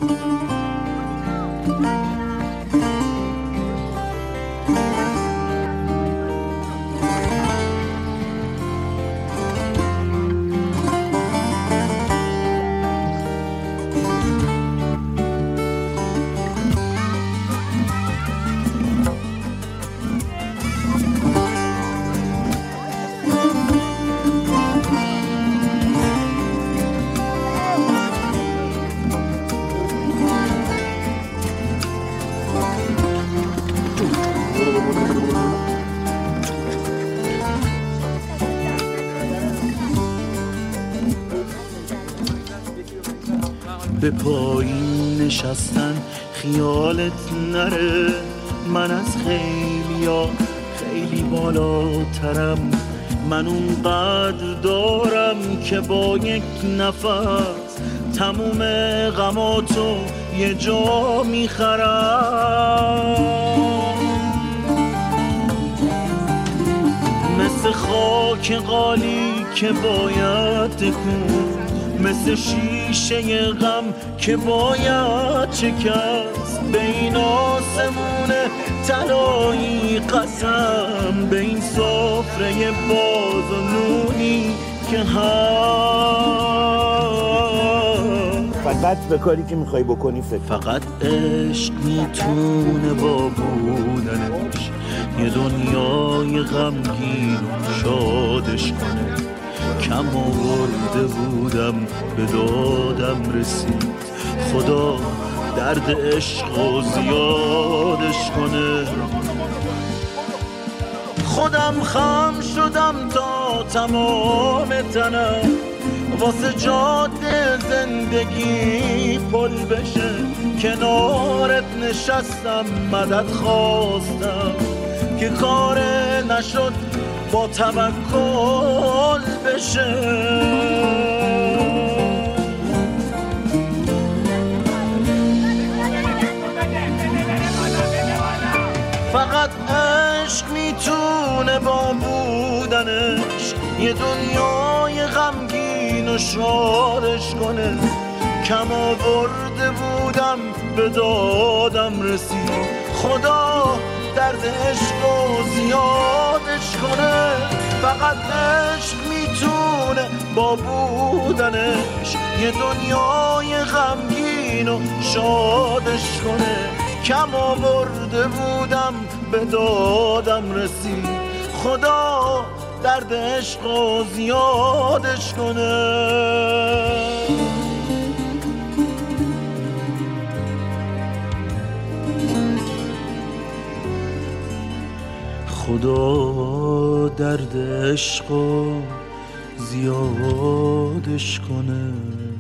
به پایین نشستن خیالت نره، من از خیلیا خیلی بالاترم، من اونقدر دارم که با یک نفس تموم غماتو یه جا میخرم. مثل خاک قالی که باید تکون، مثل شیشه غم که باید شکست، به این آسمون طلایی قسم، به این سفره باز و نونی که هست. فقط به کاری که میخوای بکنی فقط عشق میتونه با بودنش یه دنیای غمگین شادش کنه. کم آورده بودم به دادم رسید، خدا درد عشق و زیادش کنه. خودم خم شدم تا تمام تنم واسه جاده زندگی پل بشه، کنارت نشستم مدد خواستم که کار نشد با توکل بشه. فقط عشق میتونه با بودنش یه دنیای غمگین و شادش کنه. کم آورده بودم به دادم رسید، خدا درد عشق و زیادش کنه. فقط عشق میتونه با بودنش یه دنیای غمگین و شادش کنه. کم آورده بودم به دادم رسید، خدا درد عشق و زیادش کنه. خدا درد عشق و زیادش کنه.